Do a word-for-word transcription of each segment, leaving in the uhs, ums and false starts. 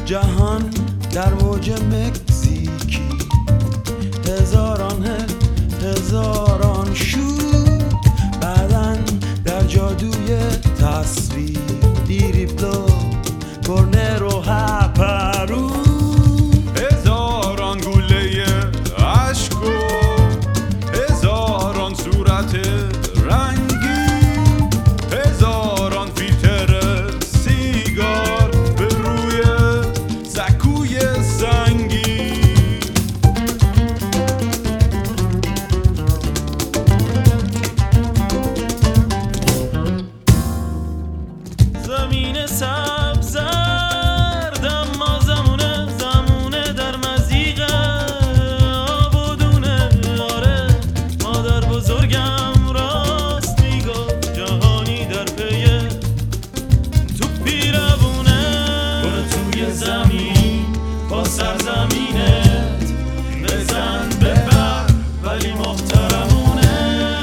جهان در موج مکزیکی، هزاران هزاران شور، بعدن در جادوی تصویر، دیریبلو کورنر و هپرو، هزاران گوله عشق و هزاران صورت رنگی، هزاران فیلتر سیگار به روی سکوی سنگی. زمین سبز زرد اما زمونه زمونه در مزیقه آب و دونه. آره مادر بزرگم راست میگفت جهانی در پیه تو پیربونه. برو توی زمین با سرزمینت بزن ببر ولی محترمونه.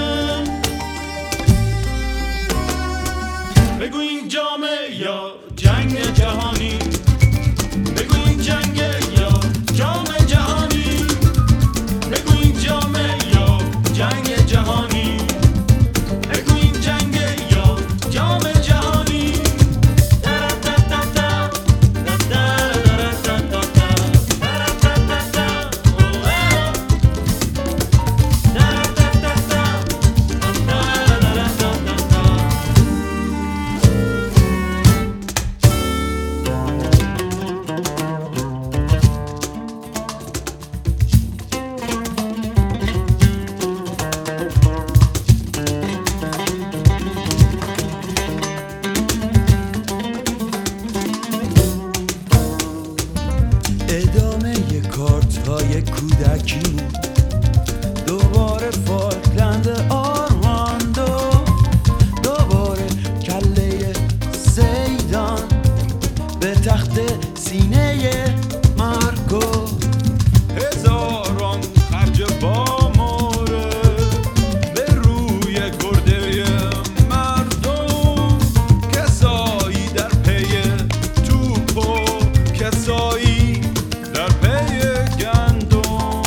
بگو این جامه یا جنگ جهانی، بگو این جنگ یا جام جهانی، بگو این جامه یا جنگ جهانی، بگو این جنگ یا جام جهانی. ادامه ی کارت های کودکی، دوباره فالکلند آرماندو، دوباره کله زیدان به تخت سینه مارکو، هزاران خرج با ماره به روی گرده مردم، کسایی در پی توپ و کسایی در پی گندم.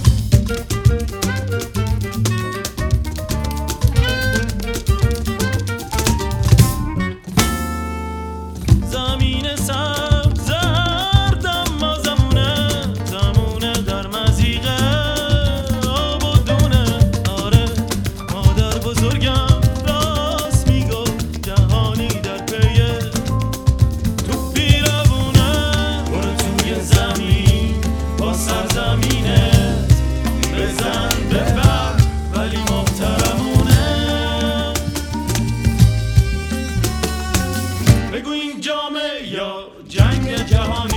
زمین سبز زرد اما زمونه زمونه در مزیقه آب و دونه. آره مادر بزرگم راست میگفت جهانی در پیه تو پیربونه. برو توی زمین با سرزمینت بزن ببر ولی محترمونه. بگو این جامه یا جنگ جهانی،